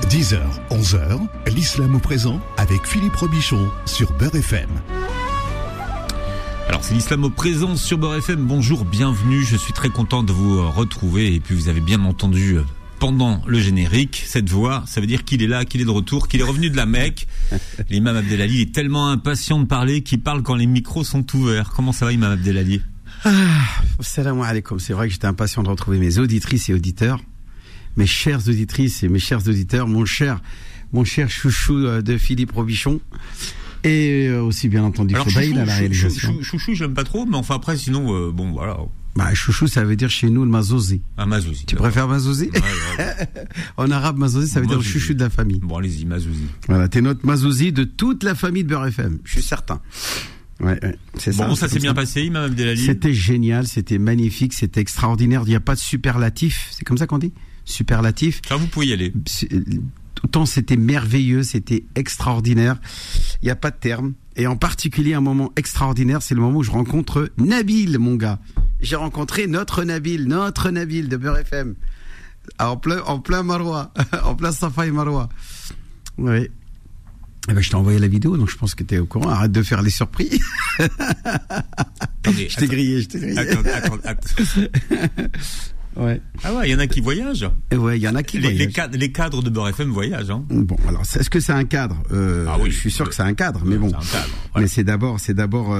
10h, 11h, l'islam au présent avec Philippe Robichon sur Beurre FM. Alors c'est l'islam au présent sur Beurre FM. Bonjour, bienvenue. Je suis très content de vous retrouver. Et puis vous avez bien entendu pendant le générique cette voix. Ça veut dire qu'il est là, qu'il est de retour, qu'il est revenu de la Mecque. L'imam Abdelali est tellement impatient de parler qu'il parle quand les micros sont ouverts. Comment ça va, Imam Abdelali? Salam alaikum. C'est vrai que j'étais impatient de retrouver mes auditrices et auditeurs. Mes chères auditrices et mes chers auditeurs, mon cher chouchou de Philippe Robichon, et aussi bien entendu Foudaïl à la réalisation. Chouchou, j'aime pas trop, mais enfin après, sinon, bon, voilà. Bah, chouchou, ça veut dire chez nous le mazouzi. Un mazouzi. Tu préfères mazouzi? Ouais. En arabe, mazouzi, ça veut dire le chouchou de la famille. Bon, allez-y, mazouzi. Voilà, t'es notre mazouzi de toute la famille de Beurre FM, je suis certain. Ouais, c'est ça. Bon, ça s'est bien passé, Imam Abdelali. C'était génial, c'était magnifique, c'était extraordinaire. Il n'y a pas de superlatif, c'est comme ça qu'on dit? Superlatif. Ça, vous pouvez y aller. Autant c'était merveilleux, c'était extraordinaire. Il n'y a pas de terme. Et en particulier, un moment extraordinaire, c'est le moment où je rencontre Nabil, mon gars. J'ai rencontré notre Nabil de Beurre FM. En plein Maroua, en plein Safa et Maroua. Oui. Eh ben, je t'ai envoyé la vidéo, donc je pense que tu es au courant. Arrête de faire les surpris. Attendez, je t'ai grillé. Attends. Ouais. Ah ouais, il y en a qui voyagent. Ouais, il y en a qui voyagent. Les cadres de Beurre FM voyagent. Hein. Bon, alors, est-ce que c'est un cadre? Oui, je suis sûr que c'est un cadre, mais bon. C'est un cadre. Voilà. Mais c'est d'abord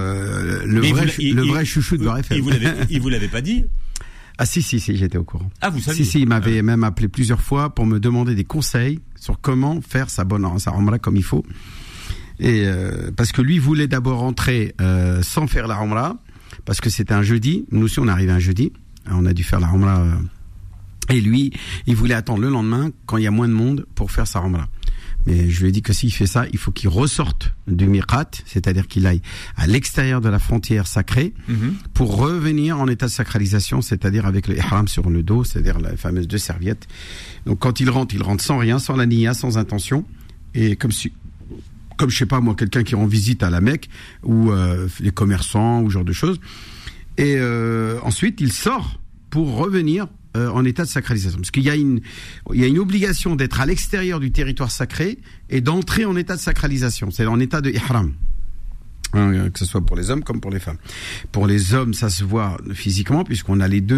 le vrai chouchou de Beurre FM. Il vous l'avait pas dit? Ah si, j'étais au courant. Ah, vous saviez? Si, il m'avait même appelé plusieurs fois pour me demander des conseils sur comment faire sa Umrah comme il faut. Et parce que lui voulait d'abord rentrer sans faire la Umrah, parce que c'était un jeudi. Nous aussi, on est arrivé un jeudi. On a dû faire la Umrah. Et lui, il voulait attendre le lendemain, quand il y a moins de monde, pour faire sa Umrah. Mais je lui ai dit que s'il fait ça, il faut qu'il ressorte du miqat, c'est-à-dire qu'il aille à l'extérieur de la frontière sacrée, pour revenir en état de sacralisation, c'est-à-dire avec le ihram sur le dos, c'est-à-dire la fameuse 2 serviettes. Donc quand il rentre sans rien, sans la niya, sans intention, et comme je sais pas moi, quelqu'un qui rend visite à la Mecque, ou les commerçants, ou ce genre de choses. Et ensuite, il sort pour revenir en état de sacralisation. Parce qu'il y a une obligation d'être à l'extérieur du territoire sacré et d'entrer en état de sacralisation. C'est en état de ihram. Que ce soit pour les hommes comme pour les femmes. Pour les hommes, ça se voit physiquement puisqu'on a les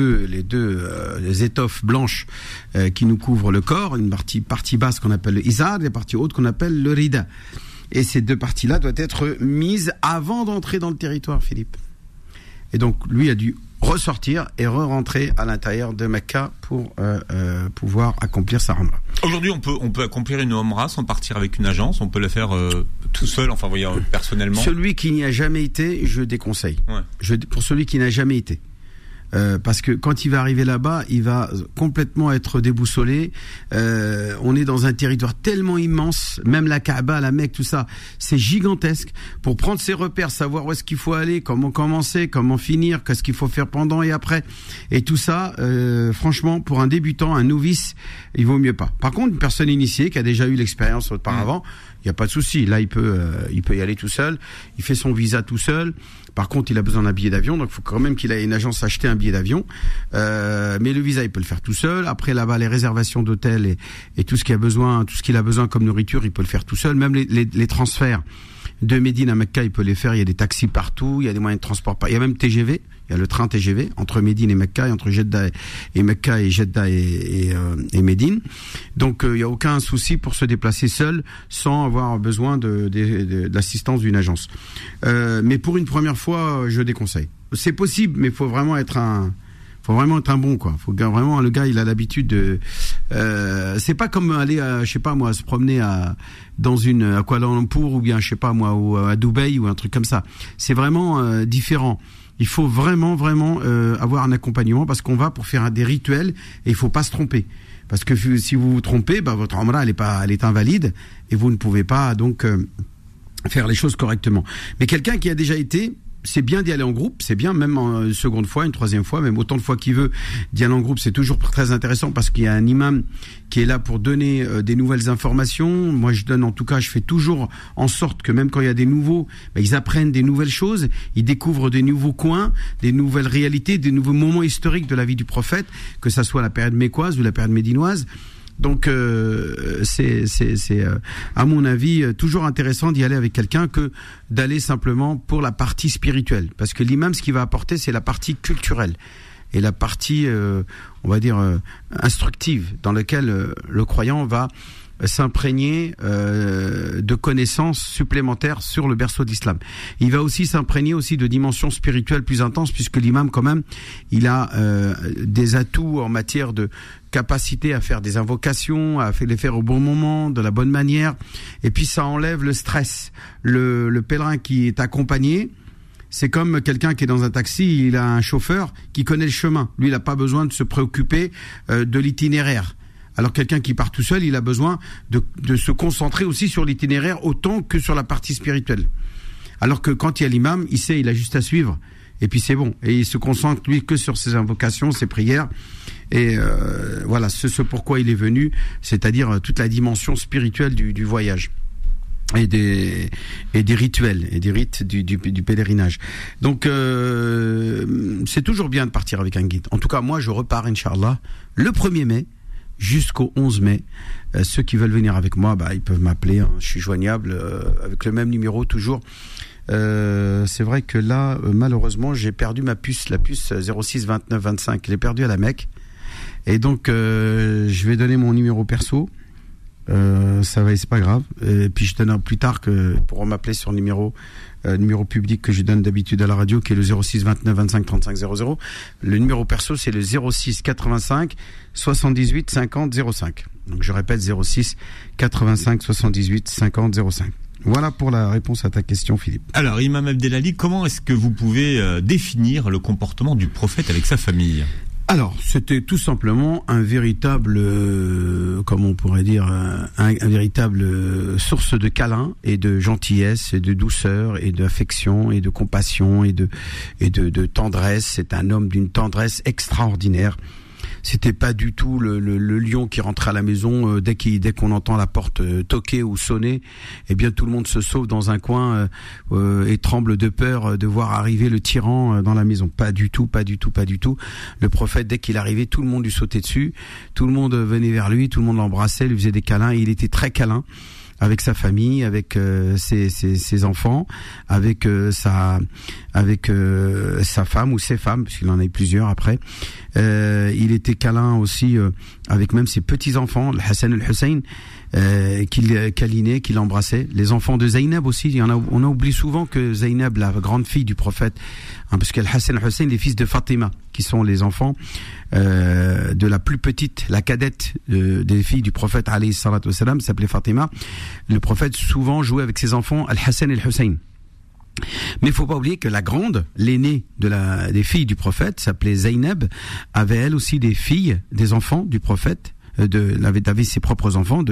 étoffes blanches qui nous couvrent le corps, une partie basse qu'on appelle le izar, et la partie haute qu'on appelle le rida. Et ces deux parties-là doivent être mises avant d'entrer dans le territoire, Philippe. Et donc, lui a dû ressortir et re-rentrer à l'intérieur de Mecca pour pouvoir accomplir sa Umrah. Aujourd'hui, on peut accomplir une Umrah sans partir avec une agence. On peut la faire tout seul, enfin, vous voyez, personnellement. Celui qui n'y a jamais été, je déconseille. Ouais. Pour celui qui n'a jamais été. Parce que quand il va arriver là-bas, il va complètement être déboussolé. On est dans un territoire tellement immense, même la Kaaba, la Mecque, tout ça, c'est gigantesque. Pour prendre ses repères, savoir où est-ce qu'il faut aller, comment commencer, comment finir, qu'est-ce qu'il faut faire pendant et après, et tout ça, franchement, pour un débutant, un novice, il vaut mieux pas. Par contre, une personne initiée qui a déjà eu l'expérience auparavant, il y a pas de souci. Là, il peut y aller tout seul. Il fait son visa tout seul. Par contre, il a besoin d'un billet d'avion, donc il faut quand même qu'il ait une agence acheter un billet d'avion. Mais le visa, il peut le faire tout seul. Après, là-bas, les réservations d'hôtel et tout ce qu'il a besoin comme nourriture, il peut le faire tout seul. Même les transferts de Médine à Mecca, il peut les faire. Il y a des taxis partout, il y a des moyens de transport. Il y a même TGV. Il y a le train TGV entre Médine et Mecca, et entre Jeddah et Mecca et Jeddah et Médine. Donc il y a aucun souci pour se déplacer seul sans avoir besoin de l'assistance d'une agence. Mais pour une première fois, je déconseille. C'est possible, mais faut vraiment être un bon, quoi. Faut vraiment, le gars, il a l'habitude de c'est pas comme aller je sais pas moi, se promener à Kuala Lumpur ou bien je sais pas moi, ou à Dubaï ou un truc comme ça. C'est vraiment différent. Il faut vraiment avoir un accompagnement parce qu'on va pour faire des rituels et il faut pas se tromper. Parce que si vous vous trompez, votre Umrah elle est invalide et vous ne pouvez pas donc faire les choses correctement. Mais quelqu'un qui a déjà été, c'est bien d'y aller en groupe, c'est bien, même une seconde fois, une troisième fois, même autant de fois qu'il veut, d'y aller en groupe, c'est toujours très intéressant parce qu'il y a un imam qui est là pour donner des nouvelles informations. Moi, je fais toujours en sorte que même quand il y a des nouveaux, ils apprennent des nouvelles choses, ils découvrent des nouveaux coins, des nouvelles réalités, des nouveaux moments historiques de la vie du prophète, que ça soit la période mécoise ou la période médinoise. Donc c'est à mon avis toujours intéressant d'y aller avec quelqu'un que d'aller simplement pour la partie spirituelle, parce que l'imam, ce qu'il va apporter, c'est la partie culturelle et la partie on va dire instructive, dans laquelle le croyant va s'imprégner de connaissances supplémentaires sur le berceau de l'islam. Il va aussi s'imprégner aussi de dimensions spirituelles plus intenses, puisque l'imam quand même, il a des atouts en matière de capacité à faire des invocations, à les faire au bon moment, de la bonne manière, et puis ça enlève le stress. Le pèlerin qui est accompagné, c'est comme quelqu'un qui est dans un taxi, il a un chauffeur qui connaît le chemin. Lui, il n'a pas besoin de se préoccuper de l'itinéraire. Alors quelqu'un qui part tout seul, il a besoin de se concentrer aussi sur l'itinéraire autant que sur la partie spirituelle. Alors que quand il y a l'imam, il sait, il a juste à suivre. Et puis c'est bon. Et il se concentre, lui, que sur ses invocations, ses prières. Et voilà, ce pourquoi il est venu, c'est-à-dire toute la dimension spirituelle du voyage. Et des rituels, et des rites du pèlerinage. Donc c'est toujours bien de partir avec un guide. En tout cas, moi, je repars, Inch'Allah, le 1er mai, jusqu'au 11 mai. Ceux qui veulent venir avec moi, ils peuvent m'appeler, hein. Je suis joignable avec le même numéro toujours. C'est vrai que là, malheureusement, j'ai perdu ma puce, la puce 06 29 25. Je l'ai perdue à la Mecque. Et donc, je vais donner mon numéro perso. C'est pas grave. Et puis je donne plus tard que pour m'appeler sur le numéro public que je donne d'habitude à la radio, qui est le 06 29 25 35 00. Le numéro perso, c'est le 06 85 78 50 05. Donc je répète, 06 85 78 50 05. Voilà pour la réponse à ta question, Philippe. Alors, Imam Abdelali, comment est-ce que vous pouvez définir le comportement du prophète avec sa famille ? Alors, c'était tout simplement un véritable, comment on pourrait dire, un véritable source de câlin et de gentillesse et de douceur et d'affection et de compassion et de tendresse. C'est un homme d'une tendresse extraordinaire. C'était pas du tout le lion qui rentrait à la maison dès qu'on entend la porte toquer ou sonner, eh bien tout le monde se sauve dans un coin et tremble de peur de voir arriver le tyran dans la maison. Pas du tout. Le prophète, dès qu'il arrivait, tout le monde lui sautait dessus, tout le monde venait vers lui, tout le monde l'embrassait, lui faisait des câlins, et il était très câlin avec sa famille, avec ses enfants, avec sa femme ou ses femmes, puisqu'il en a eu plusieurs après. Il était câlin aussi avec même ses petits-enfants, le Hassan et le Hussein, qu'il câlinait, qu'il embrassait. Les enfants de Zaynab aussi, on oublie souvent que Zaynab, la grande fille du prophète, parce que le Hassan et le Hussein, les fils de Fatima, qui sont les enfants de la plus petite, la cadette des filles du prophète alayhi salatu wassalam, s'appelait Fatima. Le prophète souvent jouait avec ses enfants Al-Hassan et Al-Hussein. Mais il faut pas oublier que la grande, l'aînée des filles du prophète, s'appelait Zaynab, avait elle aussi des filles, des enfants du prophète, avait ses propres enfants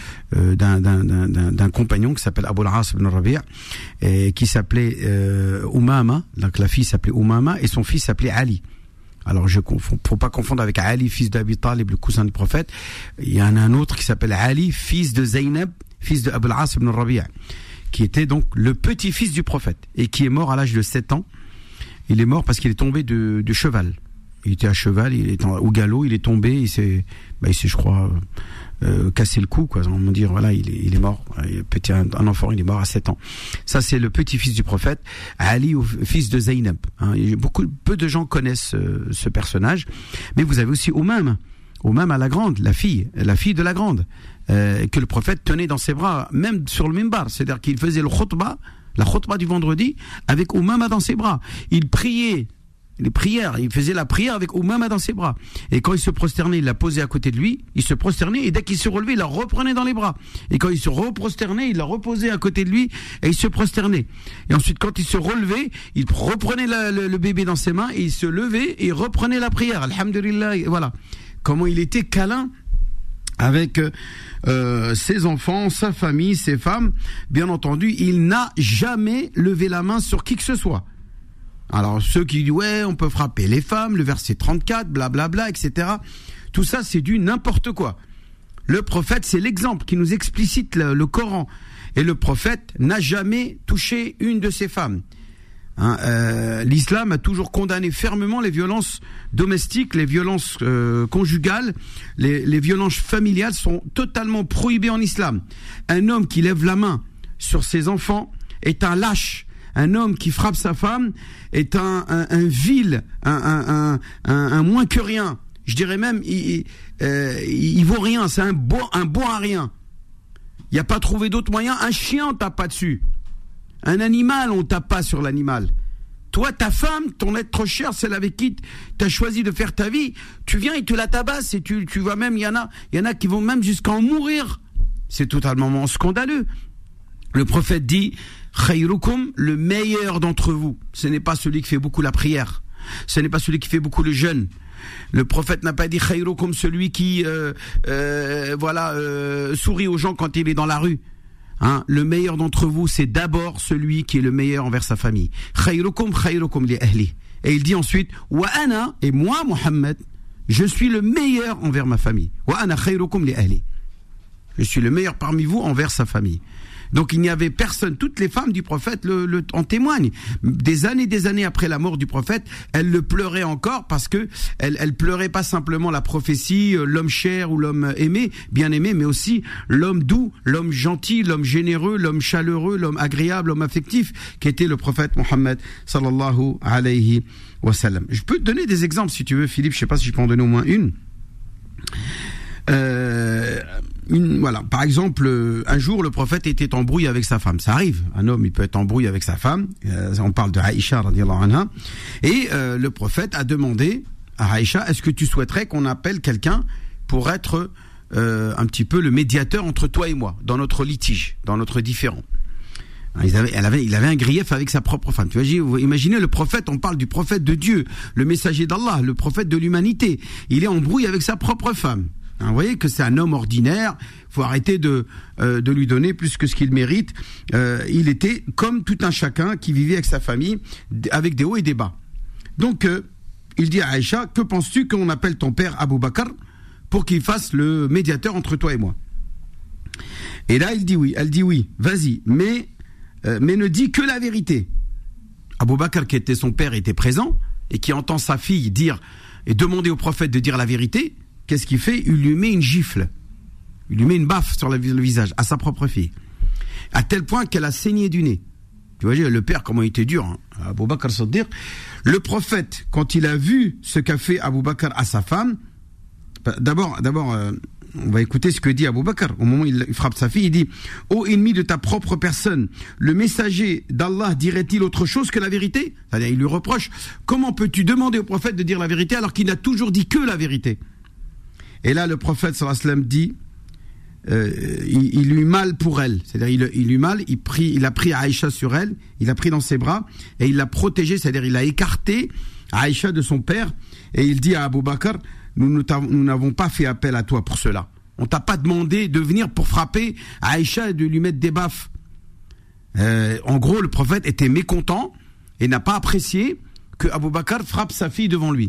d'un compagnon qui s'appelle Abu al-As ibn Rabi', qui s'appelait Umama. Donc la fille s'appelait Umama et son fils s'appelait Ali. Alors faut pas confondre avec Ali, fils d'Abi Talib, le cousin du prophète. Il y en a un autre qui s'appelle Ali, fils de Zaynab, fils de Abu al-As ibn Rabi', qui était donc le petit-fils du prophète et qui est mort à l'âge de 7 ans. Il est mort parce qu'il est tombé de cheval. Il était à cheval, il est au galop, il est tombé, il s'est je crois cassé le cou, quoi. On va dire voilà, il est mort. Un enfant, il est mort à 7 ans. Ça, c'est le petit-fils du prophète, Ali, fils de Zaynab. Peu de gens connaissent ce personnage, mais vous avez aussi Umama à la grande, la fille de la grande, que le prophète tenait dans ses bras, même sur le minbar. C'est-à-dire qu'il faisait la khutbah du vendredi avec Umama dans ses bras. Il priait les prières, il faisait la prière avec Umama dans ses bras. Et quand il se prosternait, il la posait à côté de lui, il se prosternait, et dès qu'il se relevait, il la reprenait dans les bras. Et quand il se reprosternait, il la reposait à côté de lui, et il se prosternait. Et ensuite, quand il se relevait, il reprenait le bébé dans ses mains, et il se levait, et il reprenait la prière. Alhamdulillah, voilà. Comment il était câlin avec ses enfants, sa famille, ses femmes. Bien entendu, il n'a jamais levé la main sur qui que ce soit. Alors ceux qui disent ouais, on peut frapper les femmes, le verset 34, blablabla, etc. Tout ça, c'est du n'importe quoi. Le prophète, c'est l'exemple qui nous explicite le Coran. Et le prophète n'a jamais touché une de ses femmes. L'islam a toujours condamné fermement les violences domestiques, les violences conjugales, les violences familiales sont totalement prohibées en islam. Un homme qui lève la main sur ses enfants est un lâche. Un homme qui frappe sa femme est un vil, un moins que rien. Je dirais même, il vaut rien, c'est un bon à rien. Il n'y a pas trouvé d'autre moyen. Un chien, on tape pas dessus. Un animal, on tape pas sur l'animal. Toi, ta femme, ton être cher, celle avec qui tu as choisi de faire ta vie, tu viens et tu la tabasses et tu vois même, il y en a qui vont même jusqu'à en mourir. C'est totalement scandaleux. Le prophète dit, khayrukum, le meilleur d'entre vous. Ce n'est pas celui qui fait beaucoup la prière. Ce n'est pas celui qui fait beaucoup le jeûne. Le prophète n'a pas dit khayrukum, celui qui sourit aux gens quand il est dans la rue. Le meilleur d'entre vous, c'est d'abord celui qui est le meilleur envers sa famille. Khayrukum li ahli. Et il dit ensuite, wa ana, et moi, Mohammed, je suis le meilleur envers ma famille. Wa ana khayrukum li ahli. Je suis le meilleur parmi vous envers sa famille. Donc il n'y avait personne, toutes les femmes du prophète en témoignent. Des années après la mort du prophète, elles le pleuraient encore parce que elles pleuraient pas simplement la prophétie, l'homme cher ou l'homme aimé, bien aimé, mais aussi l'homme doux, l'homme gentil, l'homme généreux, l'homme chaleureux, l'homme agréable, l'homme affectif, qui était le prophète Mohammed sallallahu alayhi wa sallam. Je peux te donner des exemples si tu veux, Philippe, je sais pas si je peux en donner au moins une. Voilà, par exemple, un jour le prophète était en brouille avec sa femme. Ça arrive, un homme il peut être en brouille avec sa femme. On parle de Aïcha radhiyallahu anha. Et le prophète a demandé à Aïcha, est-ce que tu souhaiterais qu'on appelle quelqu'un pour être un petit peu le médiateur entre toi et moi dans notre litige, dans notre différend. Il avait un grief avec sa propre femme. Tu vois, imaginez le prophète, on parle du prophète de Dieu, le messager d'Allah, le prophète de l'humanité. Il est en brouille avec sa propre femme. Vous voyez que c'est un homme ordinaire, faut arrêter de lui donner plus que ce qu'il mérite. Il était comme tout un chacun qui vivait avec sa famille, avec des hauts et des bas. Donc, il dit à Aïcha, que penses-tu qu'on appelle ton père Abu Bakr pour qu'il fasse le médiateur entre toi et moi? Et là, elle dit oui, vas-y, mais ne dis que la vérité. Abu Bakr, qui était son père, était présent, et qui entend sa fille dire et demander au prophète de dire la vérité. Qu'est-ce qu'il fait? Il lui met une gifle. Il lui met une baffe sur le visage, à sa propre fille. À tel point qu'elle a saigné du nez. Tu vois, le père, comment il était dur, Abu Bakr Siddiq. Le prophète, quand il a vu ce qu'a fait Abu Bakr à sa femme, d'abord, on va écouter ce que dit Abu Bakr. Au moment où il frappe sa fille, il dit, ô ennemi de ta propre personne, le messager d'Allah dirait-il autre chose que la vérité? C'est-à-dire, il lui reproche, comment peux-tu demander au prophète de dire la vérité alors qu'il n'a toujours dit que la vérité? Et là, le prophète sallallahu alayhi wa sallam dit, il eut mal pour elle. C'est-à-dire, il eut mal, il a pris Aïcha sur elle, il a pris dans ses bras, et il l'a protégée, c'est-à-dire, il a écarté Aïcha de son père, et il dit à Abu Bakr, nous n'avons pas fait appel à toi pour cela. On t'a pas demandé de venir pour frapper Aïcha et de lui mettre des baffes. En gros, le prophète était mécontent, et n'a pas apprécié que Abu Bakr frappe sa fille devant lui,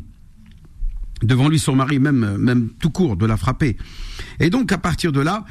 son mari, même tout court, de la frapper. Et donc, à partir de là,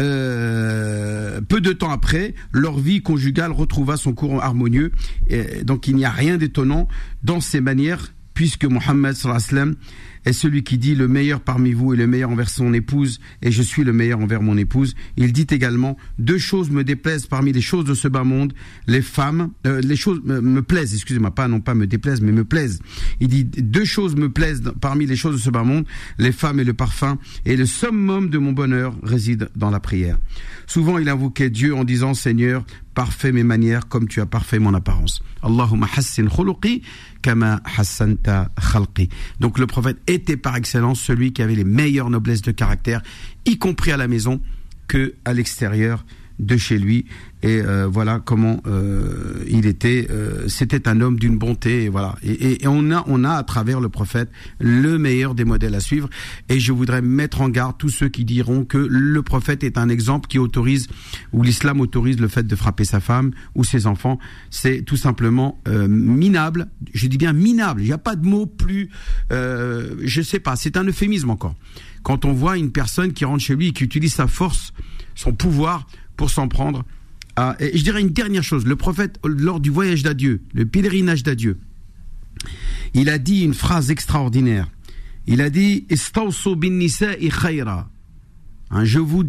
peu de temps après, leur vie conjugale retrouva son cours harmonieux. Et donc, il n'y a rien d'étonnant dans ces manières, puisque Mohammed sallallahu alayhi wa sallam est celui qui dit le meilleur parmi vous est le meilleur envers son épouse, et je suis le meilleur envers mon épouse. Il dit également, deux choses me déplaisent parmi les choses de ce bas monde, les femmes, les choses me plaisent, excusez-moi, non pas me déplaisent, mais me plaisent. Il dit, deux choses me plaisent parmi les choses de ce bas monde, les femmes et le parfum, et le summum de mon bonheur réside dans la prière. Souvent, il invoquait Dieu en disant, Seigneur, parfait mes manières comme tu as parfait mon apparence. Allahumma hassin khuluqi kama hassanta khalqi. Donc le prophète était par excellence celui qui avait les meilleures noblesses de caractère, y compris à la maison que à l'extérieur de chez lui. Et voilà comment il était. C'était un homme d'une bonté. Et voilà. Et on a à travers le prophète le meilleur des modèles à suivre. Et je voudrais mettre en garde tous ceux qui diront que le prophète est un exemple qui autorise, ou l'islam autorise le fait de frapper sa femme ou ses enfants. C'est tout simplement minable. Je dis bien minable. Il n'y a pas de mot plus. Je sais pas. C'est un euphémisme encore. Quand on voit une personne qui rentre chez lui et qui utilise sa force, son pouvoir pour s'en prendre et je dirais une dernière chose. Le prophète, lors du voyage d'adieu, le pèlerinage d'adieu, il a dit une phrase extraordinaire. Il a dit « Istawsu bin nisa'i khayra ». Je vous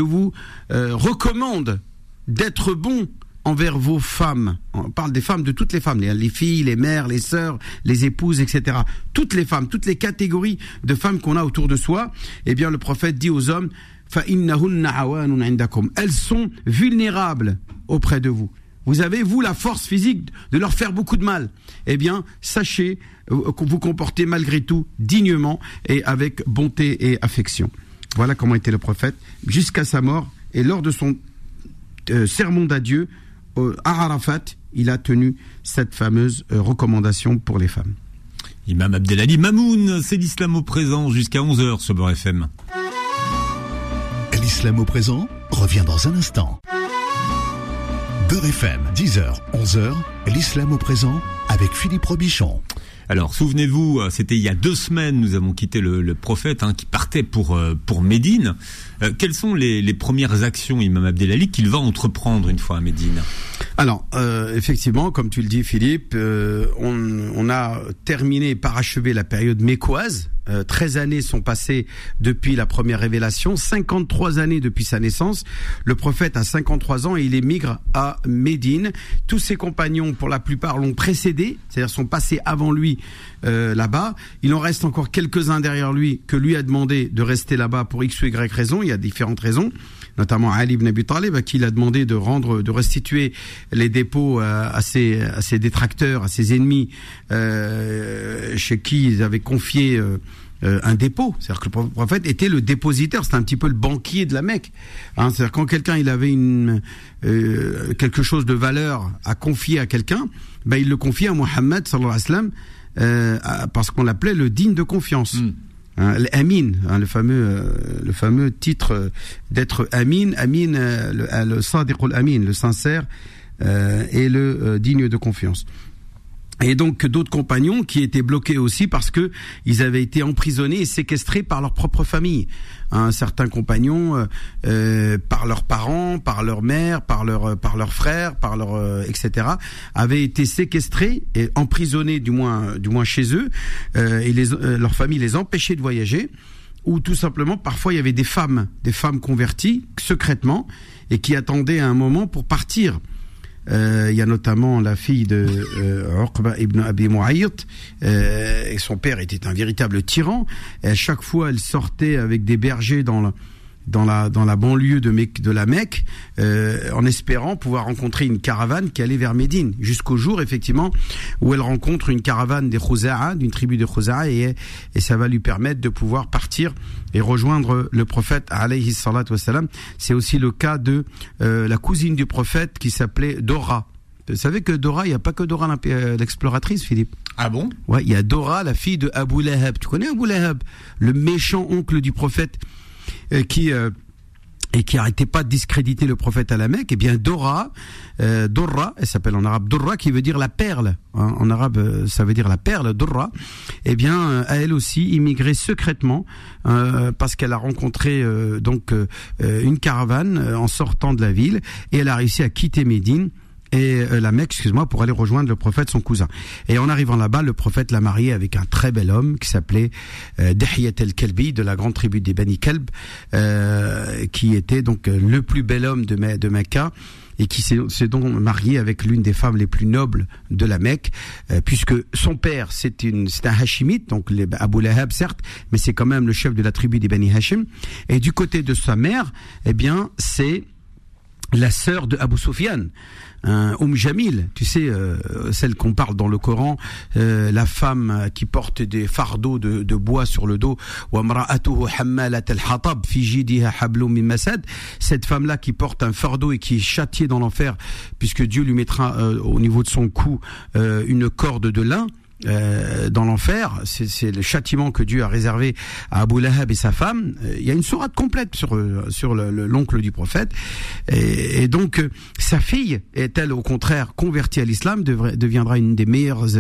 recommande d'être bon envers vos femmes. On parle des femmes, de toutes les femmes, les filles, les mères, les sœurs, les épouses, etc. Toutes les femmes, toutes les catégories de femmes qu'on a autour de soi. Eh bien, le prophète dit aux hommes « فَإِنَّهُنَّ عَوَانٌ عِنْدَكُمْ » Elles sont vulnérables auprès de vous. Vous avez, vous, la force physique de leur faire beaucoup de mal. Eh bien, sachez que vous comportez malgré tout dignement et avec bonté et affection. Voilà comment était le prophète jusqu'à sa mort. Et lors de son sermon d'adieu à Arafat, il a tenu cette fameuse recommandation pour les femmes. Imam Abdelali Mamoun, c'est l'islam au présent jusqu'à 11h sur Beurre FM. L'islam au présent revient dans un instant. Beurre FM, 10h, 11h, l'islam au présent avec Philippe Robichon. Alors, souvenez-vous, c'était il y a 2 semaines, nous avons quitté le prophète qui partait pour Médine. Quelles sont les premières actions, Imam Abdelali, qu'il va entreprendre une fois à Médine ? Alors, effectivement, comme tu le dis, Philippe, on a terminé, parachevé la période mécoise. 13 années sont passées depuis la première révélation, 53 années depuis sa naissance. Le prophète a 53 ans et il émigre à Médine. Tous ses compagnons, pour la plupart, l'ont précédé, c'est-à-dire sont passés avant lui là-bas. Il en reste encore quelques-uns derrière lui que lui a demandé de rester là-bas pour X ou Y raison. Il y a différentes raisons, notamment Ali ibn Abi Talib, à qui il a demandé de restituer les dépôts à ses détracteurs, à ses ennemis, chez qui ils avaient confié un dépôt. C'est-à-dire que le prophète était le dépositaire, c'était un petit peu le banquier de la Mecque. C'est-à-dire quand quelqu'un il avait quelque chose de valeur à confier à quelqu'un, il le confiait à Mohammed sallallahu alayhi wa sallam, parce qu'on l'appelait le digne de confiance. L'amin, le fameux titre d'être amin, le sadiq al-amin, le sincère et le digne de confiance. Et donc d'autres compagnons qui étaient bloqués aussi parce que ils avaient été emprisonnés et séquestrés par leur propre famille. Certains compagnons par leurs parents, par leur mère, par leurs frères, etc. avaient été séquestrés et emprisonnés du moins chez eux, et leur famille les empêchait de voyager. Ou tout simplement parfois il y avait des femmes converties secrètement et qui attendaient un moment pour partir. Il y a notamment la fille de Uqba ibn Abi Mu'ayt, et son père était un véritable tyran. Et à chaque fois, elle sortait avec des bergers dans la banlieue de la Mecque, en espérant pouvoir rencontrer une caravane qui allait vers Médine, jusqu'au jour effectivement où elle rencontre une caravane des Khuza'a, d'une tribu de Khuza'a, et ça va lui permettre de pouvoir partir et rejoindre le prophète alayhi salatu wassalam. C'est aussi le cas de la cousine du prophète qui s'appelait Dora. Vous savez que Dora, il n'y a pas que Dora l'exploratrice, Philippe. Ah bon ? Ouais, il y a Dora, la fille de Abu Lahab. Tu connais Abu Lahab, le méchant oncle du prophète qui arrêtait pas de discréditer le prophète à la Mecque. Eh bien Dora, elle s'appelle en arabe Dora, qui veut dire la perle. En arabe, ça veut dire la perle, Dora. Eh bien, elle aussi immigré secrètement parce qu'elle a rencontré une caravane en sortant de la ville, et elle a réussi à quitter Médine et la Mecque, pour aller rejoindre le prophète, son cousin. Et en arrivant là-bas, le prophète l'a mariée avec un très bel homme qui s'appelait Dihiyat al-Kalbi, de la grande tribu des Bani Kalb, qui était donc le plus bel homme de Mecca, et qui s'est donc marié avec l'une des femmes les plus nobles de la Mecque, puisque son père c'est un Hashimite, donc Abu Lahab certes, mais c'est quand même le chef de la tribu des Bani Hashim. Et du côté de sa mère, eh bien c'est la sœur de Abu Sufyan, Jamil, tu sais, celle qu'on parle dans le Coran, la femme qui porte des fardeaux de bois sur le dos, cette femme-là qui porte un fardeau et qui est châtiée dans l'enfer, puisque Dieu lui mettra au niveau de son cou une corde de lin. Dans l'enfer, c'est le châtiment que Dieu a réservé à Abu Lahab et sa femme. Il y a une sourate complète sur l'oncle du prophète, et donc sa fille est-elle au contraire convertie à l'islam, deviendra une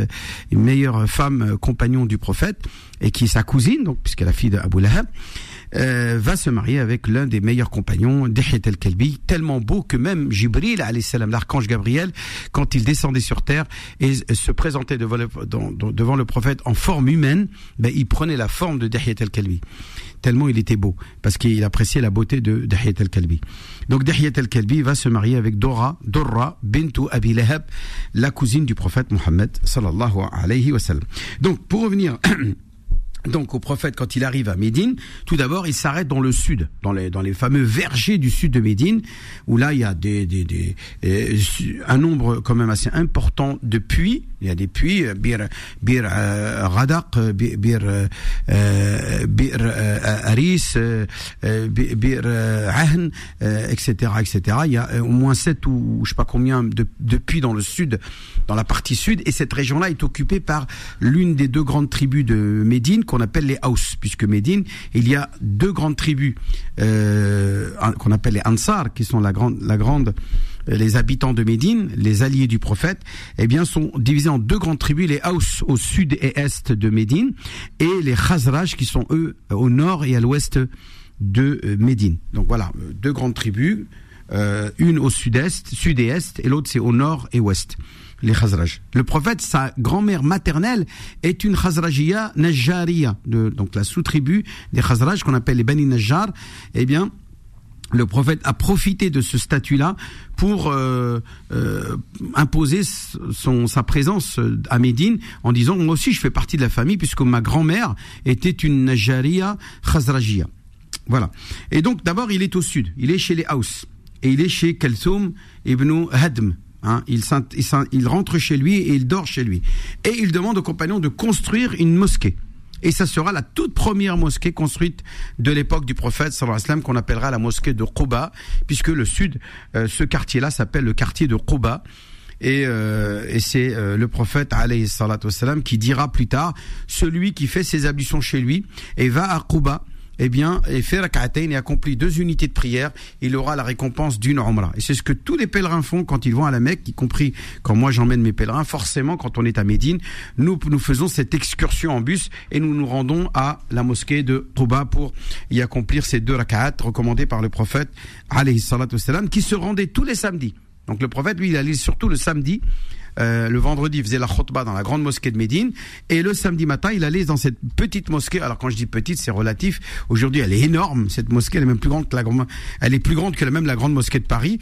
meilleure femme compagnon du prophète, et qui est sa cousine, donc puisqu'elle est la fille d'Abu Lahab. va se marier avec l'un des meilleurs compagnons, Dihya al-Kalbi, tellement beau que même Jibril, alayhi salam, l'archange Gabriel, quand il descendait sur terre et se présentait devant le prophète en forme humaine, il prenait la forme de Dihya al-Kalbi. Tellement il était beau, parce qu'il appréciait la beauté de Dihya al-Kalbi. Donc Dihya al-Kalbi va se marier avec Durra bintu Abi Lahab, la cousine du prophète Mohammed sallallahu alayhi wa sallam. Donc pour revenir donc au prophète, quand il arrive à Médine, tout d'abord il s'arrête dans le sud, dans les fameux vergers du sud de Médine, où là il y a un nombre quand même assez important de puits. Il y a des puits, Bir Radaq, Bir Aris, Bir Ahn, etc. Il y a au moins 7 ou je sais pas combien de puits dans le sud, dans la partie sud, et cette région-là est occupée par l'une des 2 grandes tribus de Médine, qu'on appelle les Haus, puisque Médine, il y a 2 grandes tribus qu'on appelle les Ansar, qui sont les habitants de Médine, les alliés du prophète, sont divisés en 2 grandes tribus, les Haus au sud et est de Médine, et les Khazraj qui sont eux au nord et à l'ouest de Médine. Donc voilà, 2 grandes tribus, une au sud et est, et l'autre c'est au nord et ouest. Les Khazraj. Le prophète, sa grand-mère maternelle est une Khazrajiya Najjariya, donc la sous-tribu des Khazraj qu'on appelle les Bani Najjar. Le prophète a profité de ce statut-là pour imposer sa présence à Médine en disant, moi aussi je fais partie de la famille puisque ma grand-mère était une Najjariya Khazrajiya. Voilà. Et donc d'abord il est au sud, il est chez les Haus et il est chez Kalsoum ibn Hadm. Il rentre chez lui et il dort chez lui. Et il demande aux compagnons de construire une mosquée. Et ça sera la toute première mosquée construite de l'époque du prophète sallallahu alayhi wa sallam, qu'on appellera la mosquée de Quba, puisque le sud, ce quartier-là s'appelle le quartier de Quba. Et c'est le prophète alayhi salatu wa sallam qui dira plus tard, celui qui fait ses ablutions chez lui et va à Quba, et fait rak'atayn et accomplit 2 unités de prière, il aura la récompense d'une umrah. Et c'est ce que tous les pèlerins font quand ils vont à la Mecque, y compris quand moi j'emmène mes pèlerins. Forcément, quand on est à Médine, nous faisons cette excursion en bus et nous nous rendons à la mosquée de Quba pour y accomplir ces 2 rak'at recommandés par le prophète alayhi salatu wassalam, qui se rendait tous les samedis. Donc le prophète, lui, il allait surtout le samedi. Le vendredi, il faisait la khutba dans la grande mosquée de Médine, et le samedi matin, il allait dans cette petite mosquée. Alors quand je dis petite, c'est relatif. Aujourd'hui, elle est énorme. Cette mosquée, elle est même plus grande que la grande mosquée de Paris.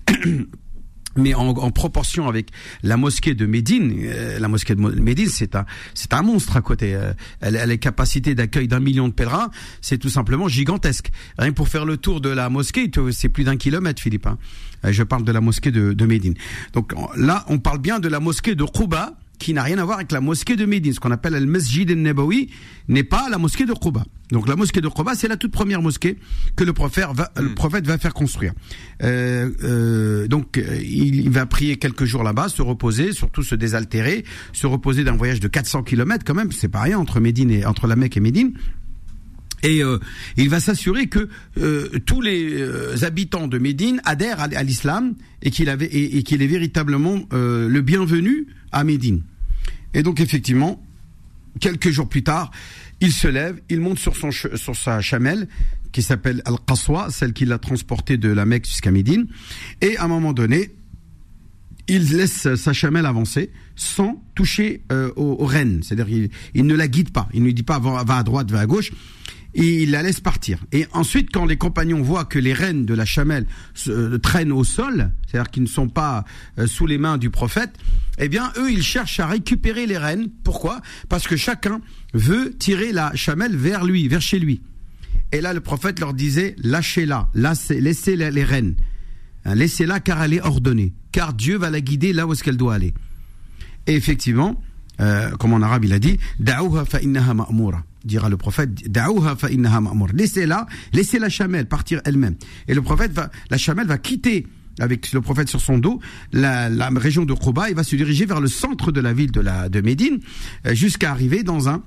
Mais en proportion avec la mosquée de Médine, c'est un monstre à côté. Elle a les capacités d'accueil d'1 million de pèlerins, c'est tout simplement gigantesque. Rien que pour faire le tour de la mosquée, c'est plus d'1 kilomètre, Philippe. Je parle de la mosquée de Médine. Donc là, on parle bien de la mosquée de Quba, qui n'a rien à voir avec la mosquée de Médine. Ce qu'on appelle le Masjid al-Nabawi n'est pas la mosquée de Quba. Donc la mosquée de Quba, c'est la toute première mosquée que le prophète va faire construire. Donc il va prier quelques jours là-bas, se reposer, surtout se désaltérer, se reposer d'un voyage de 400 km quand même, c'est pas rien entre la Mecque et Médine. Et il va s'assurer que tous les habitants de Médine adhèrent à l'islam et qu'il est véritablement le bienvenu à Médine. Et donc effectivement, quelques jours plus tard, il se lève, il monte sur sa chamelle qui s'appelle Al-Qaswa, celle qui l'a transporté de la Mecque jusqu'à Médine, et à un moment donné, il laisse sa chamelle avancer sans toucher aux rênes, c'est-à-dire il ne la guide pas, il ne lui dit pas va à droite, va à gauche. Et il la laisse partir. Et ensuite, quand les compagnons voient que les rênes de la chamelle traînent au sol, c'est-à-dire qu'ils ne sont pas sous les mains du prophète, eux, ils cherchent à récupérer les rênes. Pourquoi ? Parce que chacun veut tirer la chamelle vers chez lui. Et là, le prophète leur disait, lâchez-la, laissez les rênes. Laissez-la car elle est ordonnée. Car Dieu va la guider là où est-ce qu'elle doit aller. Et effectivement, comme en arabe il a dit, da'ouha fa innaha ma'moura. Dira le prophète, da'ouha fa innaha ma'mour. Laissez la chamelle partir elle-même. Et la chamelle va quitter, avec le prophète sur son dos, la région de Quba, et va se diriger vers le centre de la ville de Médine, jusqu'à arriver dans un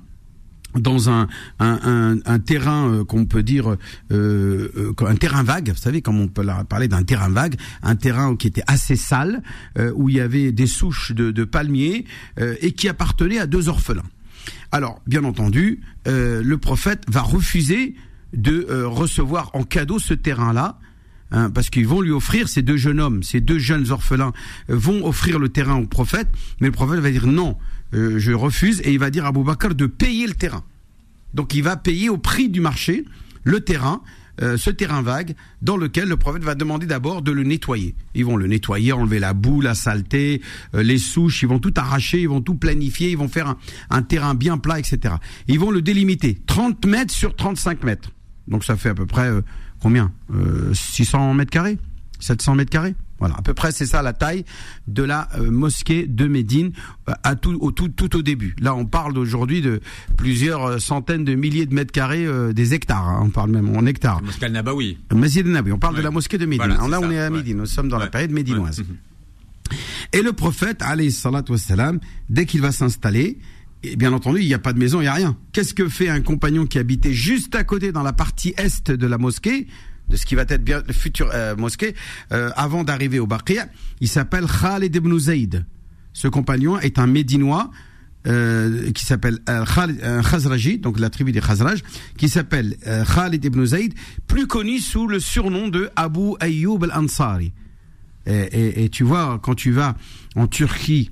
terrain qu'on peut dire un terrain vague, vous savez, comme on peut parler d'un terrain vague, un terrain qui était assez sale, où il y avait des souches de palmiers, et qui appartenait à 2 orphelins. Alors, bien entendu, le prophète va refuser de recevoir en cadeau ce terrain-là, hein, parce qu'ils vont lui offrir, ces deux jeunes hommes, ces deux jeunes orphelins vont offrir le terrain au prophète, mais le prophète va dire non, je refuse, et il va dire à Abou Bakr de payer le terrain. Donc il va payer au prix du marché le terrain, ce terrain vague dans lequel le prophète va demander d'abord de le nettoyer. Ils vont le nettoyer, enlever la boue, la saleté, les souches, ils vont tout arracher, ils vont tout planifier, ils vont faire un terrain bien plat, etc. Ils vont le délimiter, 30 mètres sur 35 mètres. Donc ça fait à peu près, combien 600 mètres carrés 700 mètres carrés. Voilà, à peu près c'est ça la taille de la mosquée de Médine tout au début. Là on parle aujourd'hui de plusieurs centaines de milliers de mètres carrés, des hectares, hein, on parle même en hectares. La mosquée al-Nabawi. Masjid al-Nabawi, on parle de la mosquée de Médine. Voilà, là on est à Médine, nous sommes dans la période médinoise. Et le prophète, alayhi salatu wassalam, dès qu'il va s'installer, et bien entendu, il n'y a pas de maison, il n'y a rien. Qu'est-ce que fait un compagnon qui habitait juste à côté dans la partie est de la mosquée, de ce qui va être bien le futur mosquée, avant d'arriver au Baqi'? Il s'appelle Khalid ibn Zayd. Ce compagnon est un Médinois qui s'appelle Khazraji, donc la tribu des Khazraj, qui s'appelle Khalid ibn Zayd, plus connu sous le surnom de Abu Ayyub al-Ansari. Et tu vois, quand tu vas en Turquie,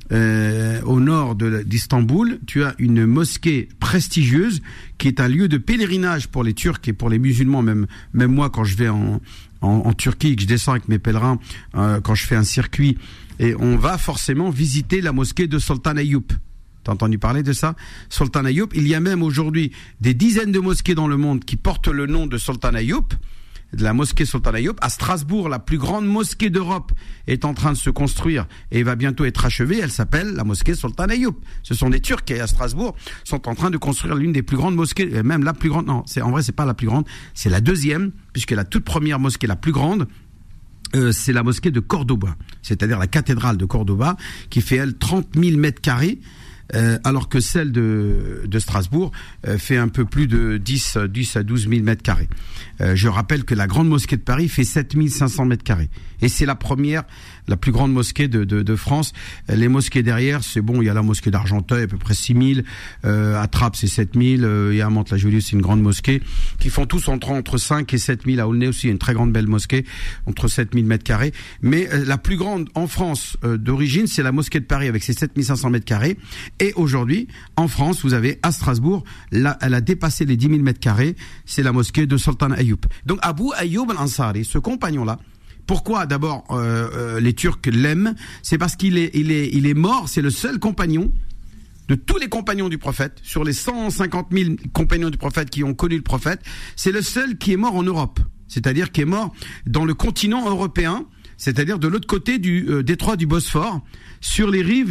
au nord d'Istanbul, tu as une mosquée prestigieuse qui est un lieu de pèlerinage pour les Turcs et pour les musulmans. Même moi, quand je vais en Turquie, que je descends avec mes pèlerins, quand je fais un circuit, et on va forcément visiter la mosquée de Sultan Ayyub. T'as entendu parler de ça? Sultan Ayyub, il y a même aujourd'hui des dizaines de mosquées dans le monde qui portent le nom de Sultan Ayyub, de la mosquée Sultan Ayyub. À Strasbourg, la plus grande mosquée d'Europe est en train de se construire et va bientôt être achevée. Elle s'appelle la mosquée Sultan Ayyub. Ce sont des Turcs qui, à Strasbourg, sont en train de construire l'une des plus grandes mosquées, même la plus grande. Non, en vrai, c'est pas la plus grande, c'est la deuxième, puisque la toute première mosquée, la plus grande, c'est la mosquée de Cordoba, c'est-à-dire la cathédrale de Cordoba, qui fait, elle, 30 000 mètres carrés. Alors que celle de Strasbourg fait un peu plus de 10 à 12 000 mètres carrés. Je rappelle que la grande mosquée de Paris fait 7 500 mètres carrés. Et c'est la plus grande mosquée de France. Les mosquées derrière, c'est bon, il y a la mosquée d'Argenteuil, à peu près 6 000. À Trappes, c'est 7 000. Et à Mantes-la-Jolie, c'est une grande mosquée, qui font tous entre 5 et 7 000. À Aulnay aussi, il y a une très grande belle mosquée, entre 7 000 mètres carrés. Mais la plus grande en France d'origine, c'est la mosquée de Paris, avec ses 7 500 mètres carrés. Et aujourd'hui, en France, vous avez à Strasbourg, là, elle a dépassé les 10 000 mètres carrés, c'est la mosquée de Sultan Ayyub. Donc Abu Ayyub al-Ansari, ce compagnon-là, pourquoi d'abord les Turcs l'aiment? C'est parce qu'il est mort, c'est le seul compagnon de tous les compagnons du prophète, sur les 150 000 compagnons du prophète qui ont connu le prophète, c'est le seul qui est mort en Europe, c'est-à-dire qui est mort dans le continent européen, c'est-à-dire de l'autre côté du détroit du Bosphore, sur les rives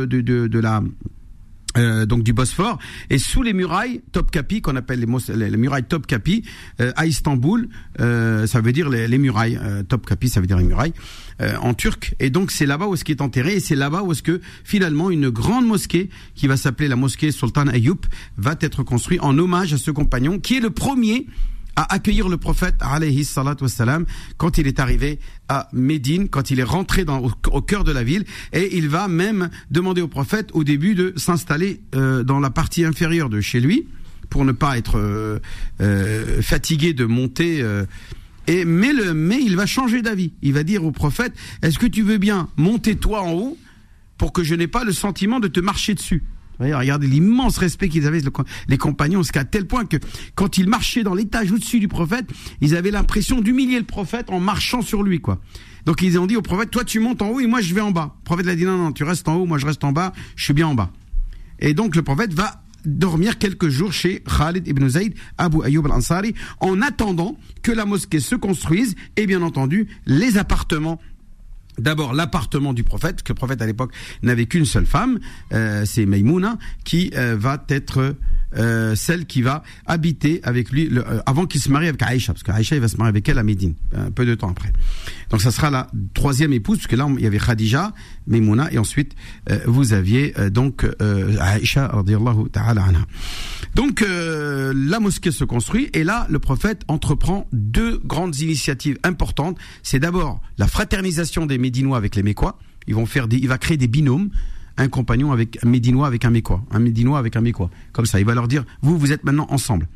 donc du Bosphore, et sous les murailles Topkapi, qu'on appelle les murailles Topkapi, à Istanbul, ça veut dire les murailles, Topkapi ça veut dire les murailles, en turc, et donc c'est là-bas où est-ce qu'il est enterré, et c'est là-bas où est-ce que finalement une grande mosquée, qui va s'appeler la mosquée Sultan Ayyub, va être construite en hommage à ce compagnon, qui est le premier à accueillir le prophète alayhi salatu wassalam quand il est arrivé à Médine, quand il est rentré au cœur de la ville, et il va même demander au prophète au début de s'installer dans la partie inférieure de chez lui pour ne pas être fatigué de monter. Mais il va changer d'avis. Il va dire au prophète: est-ce que tu veux bien monter toi en haut pour que je n'ai pas le sentiment de te marcher dessus? Regardez l'immense respect qu'ils avaient, les compagnons, jusqu'à tel point que quand ils marchaient dans l'étage au-dessus du prophète, ils avaient l'impression d'humilier le prophète en marchant sur lui, quoi. Donc ils ont dit au prophète: toi tu montes en haut et moi je vais en bas. Le prophète a dit: non, tu restes en haut, moi je reste en bas, je suis bien en bas. Et donc le prophète va dormir quelques jours chez Khalid ibn Zayd, Abu Ayyub al-Ansari, en attendant que la mosquée se construise, et bien entendu les appartements. D'abord l'appartement du prophète, parce que le prophète à l'époque n'avait qu'une seule femme, c'est Maïmouna, qui va être celle qui va habiter avec lui avant qu'il se marie avec Aïcha, parce qu'Aïcha il va se marier avec elle à Médine, un peu de temps après. Donc ça sera la troisième épouse, parce que là il y avait Khadija, Maïmouna, et ensuite vous aviez donc Aïcha radiyallahu ta'ala anha. Donc la mosquée se construit, et là le prophète entreprend deux grandes initiatives importantes. C'est d'abord la fraternisation des Médinois avec les Mécois. Il va créer des binômes, un compagnon avec un Médinois avec un Mécois, un Médinois avec un Mécois. Comme ça, il va leur dire: vous êtes maintenant ensemble.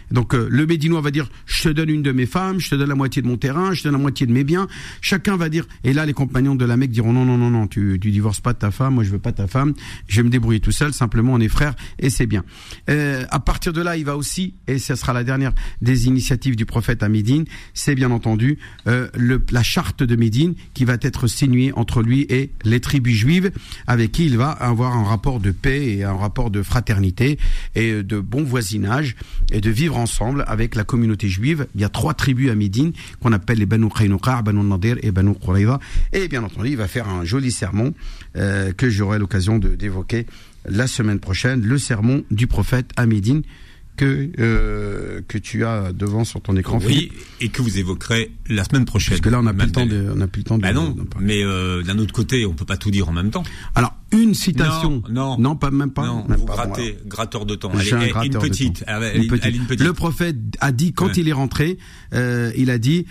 Donc le Médinois va dire je te donne une de mes femmes, je te donne la moitié de mon terrain, je te donne la moitié de mes biens. Chacun va dire, et là les compagnons de la Mecque diront non, tu divorces pas de ta femme, moi je veux pas ta femme, je vais me débrouiller tout seul, simplement on est frères et c'est bien. À partir de là, il va aussi, et ce sera la dernière des initiatives du prophète à Médine, c'est bien entendu la charte de Médine qui va être signée entre lui et les tribus juives avec qui il va avoir un rapport de paix et un rapport de fraternité et de bon voisinage et de vivre ensemble avec la communauté juive. Il y a 3 tribus à Médine qu'on appelle les Banu Qaynuqa, Banu Nadir et Banu Qurayza. Et bien entendu, il va faire un joli sermon que j'aurai l'occasion d'évoquer la semaine prochaine, le sermon du prophète à Médine que tu as devant sur ton écran. Oui, et que vous évoquerez la semaine prochaine. Parce que là, on n'a plus le temps de. Bah non, mais d'un autre côté, on peut pas tout dire en même temps. Alors, une citation. Non, pas même pas. Non, même vous pas, grattez, gratteur de temps. Une petite. Le prophète a dit quand il est rentré, il a dit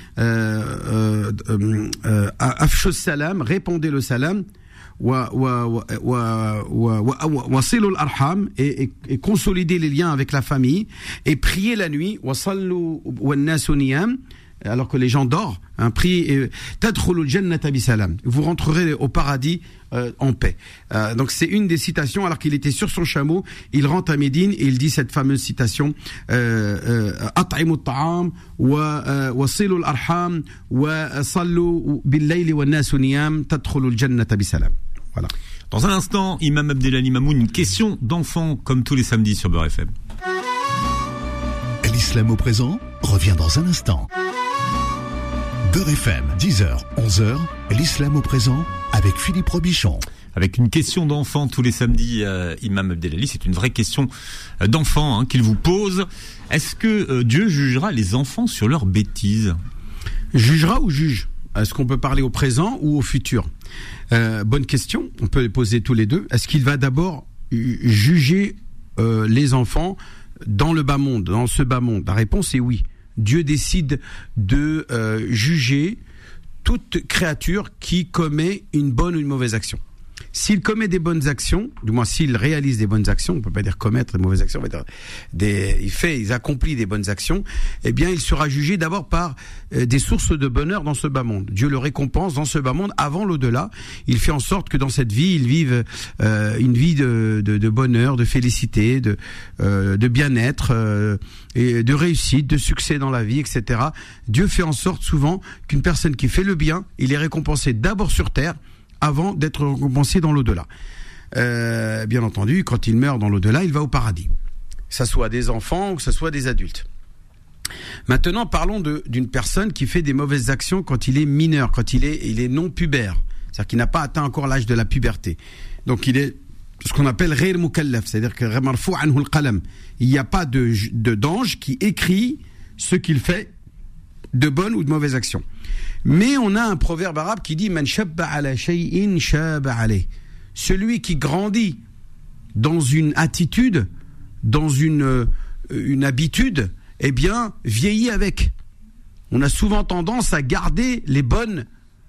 Afshu salam, répondez le salam. Wasilul arham, et consolider les liens avec la famille, et prier la nuit, wasallu wan-nasu niyam, alors que les gens dorment, priez, tadkhulul jannata bisalam, vous rentrerez au paradis en paix. Donc c'est une des citations, alors qu'il était sur son chameau, il rentre à Médine et il dit cette fameuse citation at'imut ta'am wasilul arham wa sallu bil-layli wan-nasu niyam tadkhulul jannata bisalam. Voilà. Dans un instant, Imam Abdelali Mamoun, une question d'enfant comme tous les samedis sur Beurre FM. L'islam au présent revient dans un instant. Beurre FM, 10h, 11h, l'islam au présent avec Philippe Robichon. Avec une question d'enfant tous les samedis, Imam Abdelali, c'est une vraie question d'enfant qu'il vous pose. Est-ce que Dieu jugera les enfants sur leurs bêtises ? Jugera ou juge ? Est-ce qu'on peut parler au présent ou au futur ? Bonne question, on peut les poser tous les deux. Est-ce qu'il va d'abord juger les enfants dans le bas monde, dans ce bas monde ? La réponse est oui. Dieu décide de juger toute créature qui commet une bonne ou une mauvaise action. S'il commet des bonnes actions, du moins s'il réalise des bonnes actions, on peut pas dire commettre des mauvaises actions, on va dire il accomplit des bonnes actions, eh bien il sera jugé d'abord par des sources de bonheur dans ce bas monde. Dieu le récompense dans ce bas monde avant l'au-delà. Il fait en sorte que dans cette vie, il vive une vie de bonheur, de félicité, de bien-être et de réussite, de succès dans la vie, etc. Dieu fait en sorte souvent qu'une personne qui fait le bien, il est récompensé d'abord sur terre, avant d'être récompensé dans l'au-delà. Bien entendu, quand il meurt dans l'au-delà, il va au paradis. Que ce soit des enfants ou que ce soit des adultes. Maintenant, parlons d'une personne qui fait des mauvaises actions quand il est mineur, quand il est non pubère. C'est-à-dire qu'il n'a pas atteint encore l'âge de la puberté. Donc il est ce qu'on appelle ghayr mukallaf, c'est-à-dire que marfou anhu al-qalam. Il n'y a pas d'ange qui écrit ce qu'il fait de bonnes ou de mauvaises actions. Mais on a un proverbe arabe qui dit Man shabba ala shay'in shaba alayh. Celui qui grandit dans une attitude, dans une habitude, eh bien, vieillit avec. On a souvent tendance à garder les bonnes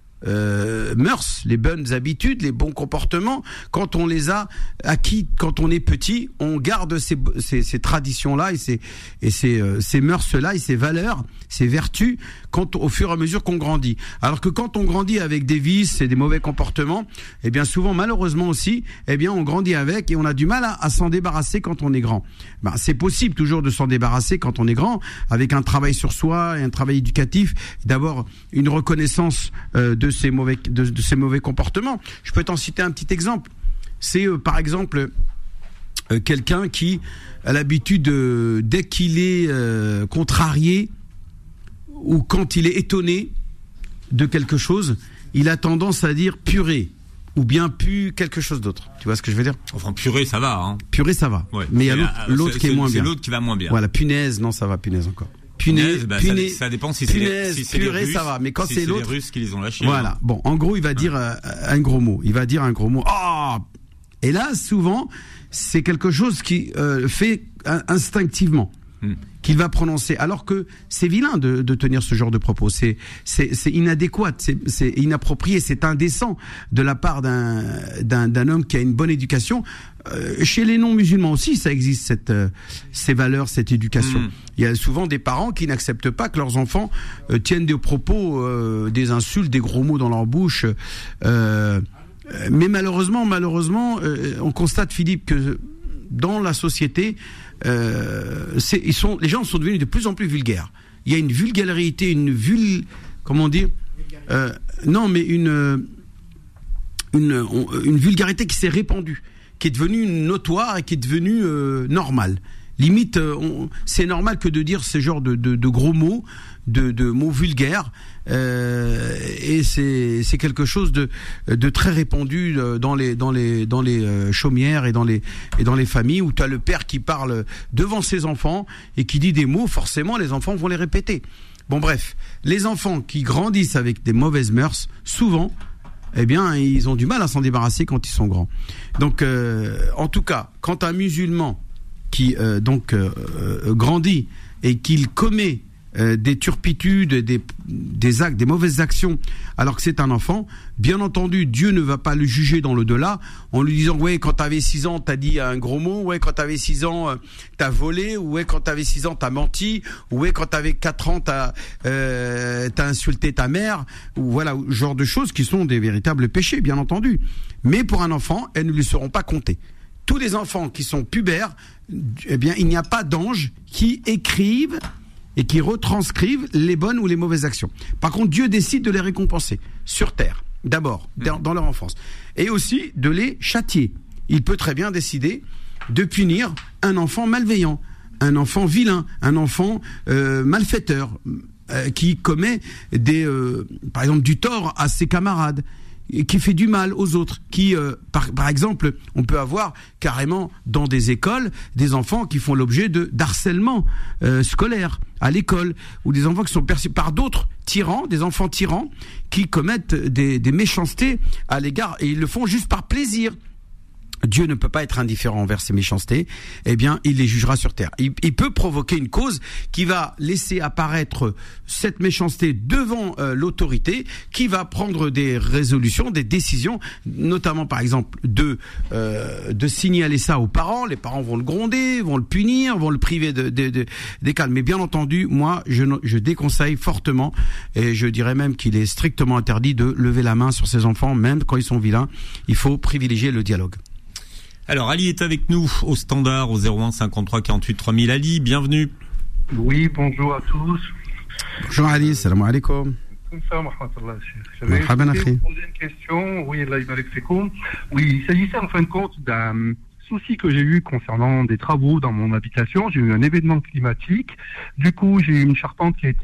mœurs, les bonnes habitudes, les bons comportements. Quand on les a acquis, quand on est petit, on garde ces traditions-là et ces mœurs-là et ces valeurs, ces vertus, au fur et à mesure qu'on grandit. Alors que quand on grandit avec des vices et des mauvais comportements, eh bien souvent, malheureusement aussi, eh bien on grandit avec et on a du mal à s'en débarrasser quand on est grand. C'est possible toujours de s'en débarrasser quand on est grand, avec un travail sur soi et un travail éducatif, d'abord une reconnaissance de ces mauvais comportements. Je peux t'en citer un petit exemple. C'est par exemple quelqu'un qui a l'habitude, dès qu'il est contrarié ou quand il est étonné de quelque chose, il a tendance à dire purée ou bien pu quelque chose d'autre. Tu vois ce que je veux dire ? Enfin, purée, ça va. Hein. Purée, ça va. Ouais. Mais il y a l'autre qui est moins bien. C'est l'autre qui va moins bien. Voilà, punaise, non, ça va, punaise encore. Punaise, ça dépend si c'est les Russes, ça va, mais quand c'est l'autre, les Russes qui les ont lâchés. Voilà. Bon, en gros, il va dire un gros mot. Il va dire un gros mot. Oh! Et là, souvent, c'est quelque chose qui fait instinctivement. Qu'il va prononcer, alors que c'est vilain de tenir ce genre de propos, c'est inadéquat, c'est inapproprié, c'est indécent de la part d'un homme qui a une bonne éducation. chez les non-musulmans aussi, ça existe ces valeurs, cette éducation. Il y a souvent des parents qui n'acceptent pas que leurs enfants tiennent des propos, des insultes, des gros mots dans leur bouche. Mais malheureusement, on constate, Philippe, que dans la société, les gens sont devenus de plus en plus vulgaires. Il y a une vulgarité, une vulgarité qui s'est répandue, qui est devenue notoire et qui est devenue normale. Limite, c'est normal que de dire ce genre de gros mots, de mots vulgaires, et c'est quelque chose de très répandu dans les chaumières et dans les familles où tu as le père qui parle devant ses enfants et qui dit des mots, forcément les enfants vont les répéter. Bon bref, les enfants qui grandissent avec des mauvaises mœurs, souvent, eh bien, ils ont du mal à s'en débarrasser quand ils sont grands. Donc, en tout cas, quand un musulman qui grandit et qu'il commet des turpitudes, des actes, des mauvaises actions, alors que c'est un enfant, bien entendu, Dieu ne va pas le juger dans l'au-delà en lui disant, ouais, quand t'avais 6 ans, t'as dit un gros mot, ouais, quand t'avais 6 ans, t'as volé, ou ouais, quand t'avais 6 ans, t'as menti, ou ouais, quand t'avais 4 ans, t'as insulté ta mère, ou voilà, genre de choses qui sont des véritables péchés, bien entendu. Mais pour un enfant, elles ne lui seront pas comptées. Tous les enfants qui sont pubères, eh bien, il n'y a pas d'anges qui écrivent et qui retranscrivent les bonnes ou les mauvaises actions. Par contre, Dieu décide de les récompenser sur terre, d'abord, dans leur enfance, et aussi de les châtier. Il peut très bien décider de punir un enfant malveillant, un enfant vilain, un enfant malfaiteur, qui commet par exemple du tort à ses camarades, qui fait du mal aux autres, qui, par exemple, on peut avoir carrément dans des écoles des enfants qui font l'objet d'harcèlement scolaire à l'école, ou des enfants qui sont perçus par d'autres tyrans, des enfants tyrans qui commettent des méchancetés à l'égard, et ils le font juste par plaisir. Dieu ne peut pas être indifférent envers ces méchancetés, eh bien, il les jugera sur terre. Il peut provoquer une cause qui va laisser apparaître cette méchanceté devant l'autorité, qui va prendre des résolutions, des décisions, notamment par exemple de signaler ça aux parents. Les parents vont le gronder, vont le punir, vont le priver des calmes. Mais bien entendu, moi, je déconseille fortement, et je dirais même qu'il est strictement interdit de lever la main sur ces enfants, même quand ils sont vilains. Il faut privilégier le dialogue. Alors, Ali est avec nous au standard au 01 53 48 3000. Ali, bienvenue. Oui, bonjour à tous. Bonjour Ali, salam alaikum. J'avais posé une question. Oui, il s'agissait en fin de compte d'un souci que j'ai eu concernant des travaux dans mon habitation. J'ai eu un événement climatique. Du coup, j'ai eu une charpente qui a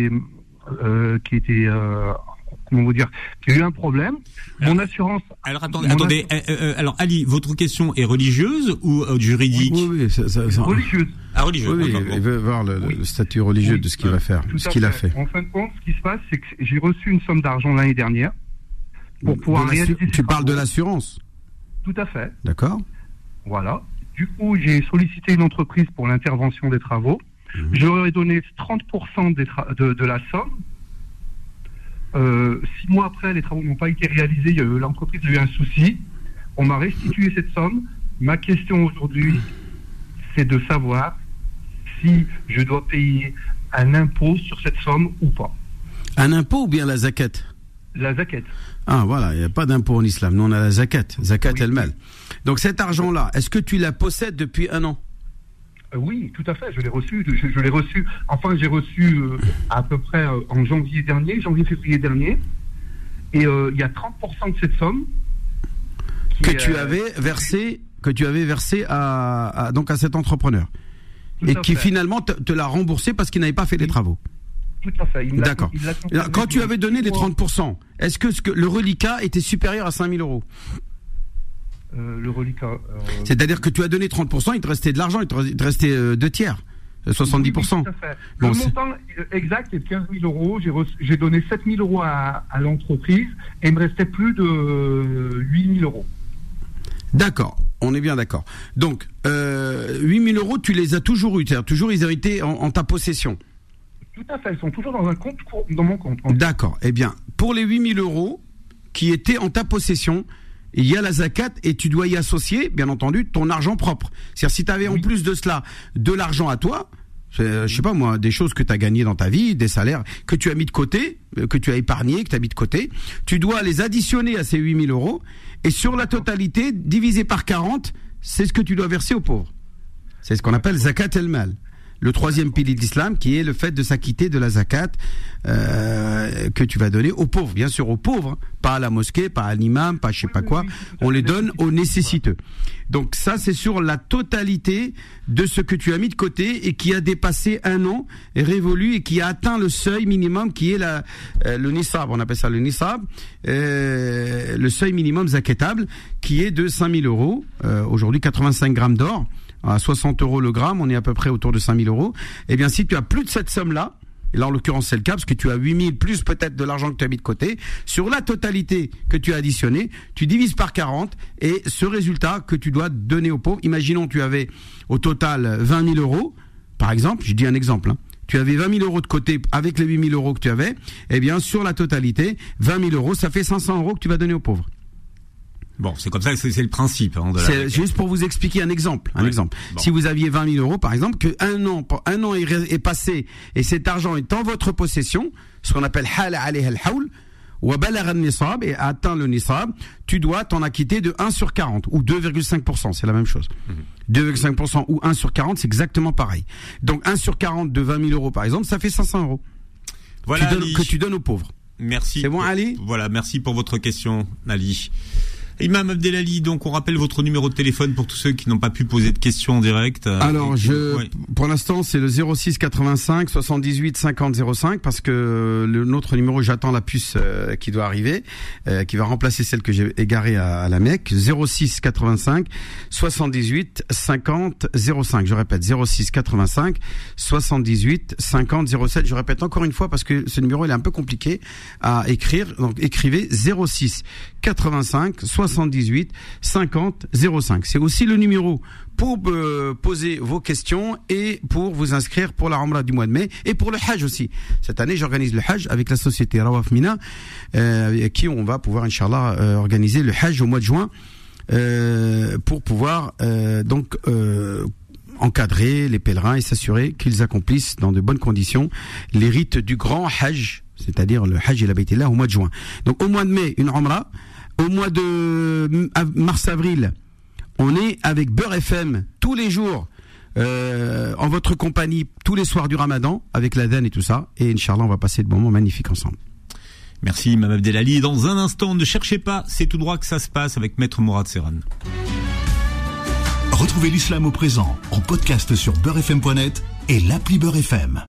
eu un problème. Mon assurance. Alors attendez. Alors Ali, votre question est religieuse ou juridique? Oui, religieuse. Ah, religieuse. Oui, il veut voir le statut religieux de ce qu'il va faire, ce qu'il a fait. En fin de compte, ce qui se passe, c'est que j'ai reçu une somme d'argent l'année dernière pour pouvoir réaliser. Tu parles de l'assurance? Tout à fait. D'accord. Voilà. Du coup, j'ai sollicité une entreprise pour l'intervention des travaux. Je leur ai donné 30% de la somme. 6 mois après, les travaux n'ont pas été réalisés. L'entreprise a eu un souci. On m'a restitué cette somme. Ma question aujourd'hui, c'est de savoir si je dois payer un impôt sur cette somme ou pas. Un impôt ou bien la zakat? La zakat. Ah voilà, il n'y a pas d'impôt en islam. Nous on a la zakat. Zakat el-mal. Donc cet argent-là, est-ce que tu la possèdes depuis 1 an? Oui, tout à fait, je l'ai reçu. Enfin, j'ai reçu à peu près en janvier-février dernier. Et il y a 30% de cette somme que tu avais versé à cet entrepreneur. Et qui finalement te l'a remboursé parce qu'il n'avait pas fait les travaux. Tout à fait. D'accord. Quand tu avais donné les 30%, est-ce que le reliquat était supérieur à 5 000 euros? Le reliquat. C'est-à-dire que tu as donné 30%, il te restait de l'argent, il te restait 2 tiers, 70%. Oui, tout à fait. Le montant exact est de 15 000 euros. J'ai donné 7 000 euros à l'entreprise et il me restait plus de 8 000 euros. D'accord, on est bien d'accord. Donc, 8 000 euros, tu les as toujours eu, c'est-à-dire toujours ils ont été en ta possession. Tout à fait, ils sont toujours dans mon compte. D'accord, eh bien, pour les 8 000 euros qui étaient en ta possession, il y a la zakat et tu dois y associer, bien entendu, ton argent propre. C'est-à-dire, si tu avais en plus de cela de l'argent à toi, je sais pas moi, des choses que tu as gagnées dans ta vie, des salaires que tu as mis de côté, que tu as épargné, que tu as mis de côté, tu dois les additionner à ces 8 000 euros et sur la totalité, divisé par 40, c'est ce que tu dois verser aux pauvres. C'est ce qu'on appelle zakat el-mal. Le troisième pilier de l'islam, qui est le fait de s'acquitter de la zakat que tu vas donner aux pauvres. Bien sûr aux pauvres, pas à la mosquée, pas à l'imam, pas je sais pas quoi. On les donne aux nécessiteux. Donc ça, c'est sur la totalité de ce que tu as mis de côté et qui a dépassé un an, est révolu et qui a atteint le seuil minimum qui est le nisab. On appelle ça le nisab, le seuil minimum zakatable, qui est de 5 000 euros. Aujourd'hui, 85 grammes d'or. À 60 euros le gramme, on est à peu près autour de 5 000 euros. Eh bien, si tu as plus de cette somme-là, et là en l'occurrence c'est le cas, parce que tu as 8 000 plus peut-être de l'argent que tu as mis de côté, sur la totalité que tu as additionné, tu divises par 40, et ce résultat que tu dois donner aux pauvres, imaginons tu avais au total 20 000 euros, par exemple, je dis un exemple, tu avais 20 000 euros de côté avec les 8 000 euros que tu avais, eh bien sur la totalité, 20 000 euros, ça fait 500 euros que tu vas donner aux pauvres. Bon, c'est comme ça, c'est le principe. C'est juste pour vous expliquer un exemple. Bon. Si vous aviez 20 000 euros, par exemple, que un an est passé et cet argent est en votre possession, ce qu'on appelle hal alayha al-hawl, wa balagha an-nisab et atteint le nisab, tu dois t'en acquitter de 1 sur 40 ou 2,5%, c'est la même chose. 2,5% ou 1 sur 40, c'est exactement pareil. Donc 1 sur 40 de 20 000 euros, par exemple, ça fait 500 euros. Voilà, que tu donnes aux pauvres. Merci. C'est bon, Ali ? Voilà, merci pour votre question, Ali. Imam Abdelali, donc on rappelle votre numéro de téléphone pour tous ceux qui n'ont pas pu poser de questions en direct. Alors pour l'instant c'est le 06 85 78 50 05 parce que notre numéro, j'attends la puce qui doit arriver, qui va remplacer celle que j'ai égarée à la Mecque. 06 85 78 50 05. Je répète 06 85 78 50 07. Je répète encore une fois parce que ce numéro il est un peu compliqué à écrire. Donc écrivez 06 85 78 50 05. C'est aussi le numéro pour poser vos questions et pour vous inscrire pour la Umrah du mois de mai et pour le Hajj aussi. Cette année, j'organise le Hajj avec la société Rawaf Mina, avec qui on va pouvoir, Inch'Allah, organiser le Hajj au mois de juin pour pouvoir encadrer les pèlerins et s'assurer qu'ils accomplissent dans de bonnes conditions les rites du grand Hajj, c'est-à-dire le Hajj et la Baytillah au mois de juin. Donc au mois de mai, une Umrah. Au mois de mars-avril, on est avec Beurre FM tous les jours, en votre compagnie, tous les soirs du Ramadan, avec l'adhan et tout ça. Et Inch'Allah, on va passer de moments magnifiques ensemble. Merci, Imam Abdelali. Et dans un instant, ne cherchez pas, c'est tout droit que ça se passe avec Maître Mourad Serran. Retrouvez l'islam au présent en podcast sur beurrefm.net et l'appli Beurre FM.